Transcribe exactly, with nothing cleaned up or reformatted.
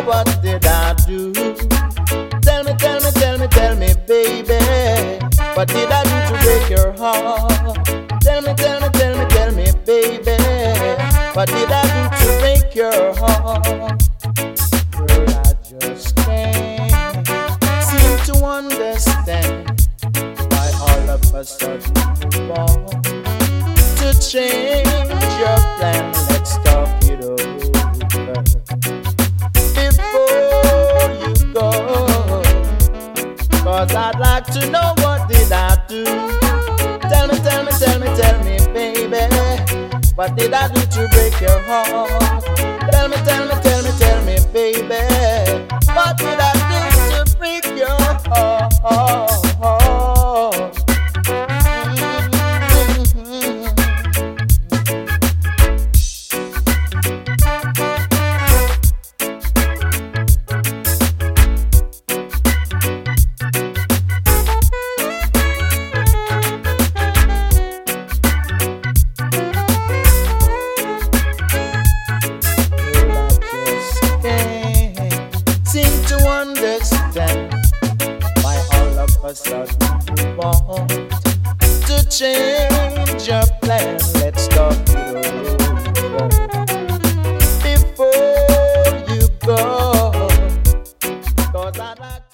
what did I do? Tell me, tell me, tell me, tell me, baby, what did I do to break your heart? Tell me, tell me, tell me, tell me, baby, what did I do to break your heart? Girl, I just can't seem to understand why all of a sudden you want to change your plan. Let's talk it over before you go, 'cause I'd like to know what did I do. Tell me, tell me, tell me, tell me, baby, what did I do to break your heart? Tell me, tell me, tell me, tell me, baby, what did I do to break your heart? Understand why all of a sudden you want to change your plan. Let's talk it over before you go, 'cause I like